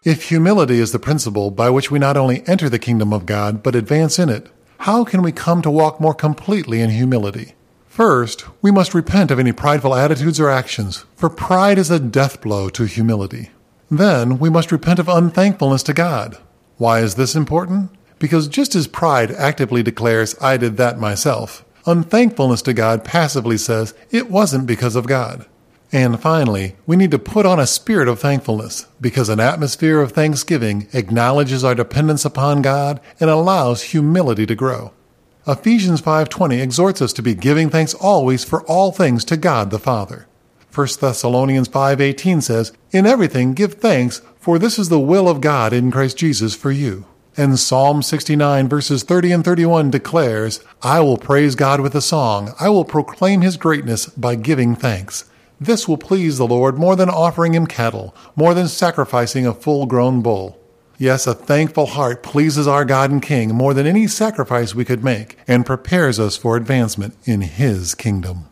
If humility is the principle by which we not only enter the kingdom of God, but advance in it, how can we come to walk more completely in humility? First, we must repent of any prideful attitudes or actions, for pride is a death blow to humility. Then, we must repent of unthankfulness to God. Why is this important? Because just as pride actively declares, "I did that myself," unthankfulness to God passively says, "It wasn't because of God." And finally, we need to put on a spirit of thankfulness, because an atmosphere of thanksgiving acknowledges our dependence upon God and allows humility to grow. Ephesians 5:20 exhorts us to be giving thanks always for all things to God the Father. 1 Thessalonians 5:18 says, "In everything give thanks, for this is the will of God in Christ Jesus for you." And Psalm 69 verses 30 and 31 declares, "I will praise God with a song. I will proclaim his greatness by giving thanks. This will please the Lord more than offering him cattle, more than sacrificing a full-grown bull." Yes, a thankful heart pleases our God and King more than any sacrifice we could make, and prepares us for advancement in his kingdom.